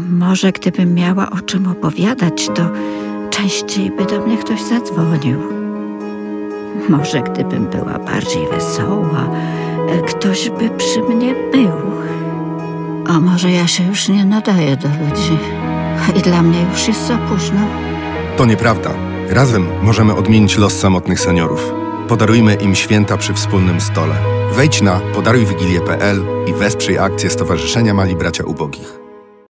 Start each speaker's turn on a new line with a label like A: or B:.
A: Może gdybym miała o czym opowiadać, to częściej by do mnie ktoś zadzwonił. Może gdybym była bardziej wesoła, ktoś by przy mnie był. A może ja się już nie nadaję do ludzi i dla mnie już jest za późno.
B: To nieprawda. Razem możemy odmienić los samotnych seniorów. Podarujmy im święta przy wspólnym stole. Wejdź na podarujwigilię.pl i wesprzyj akcję Stowarzyszenia Mali Bracia Ubogich.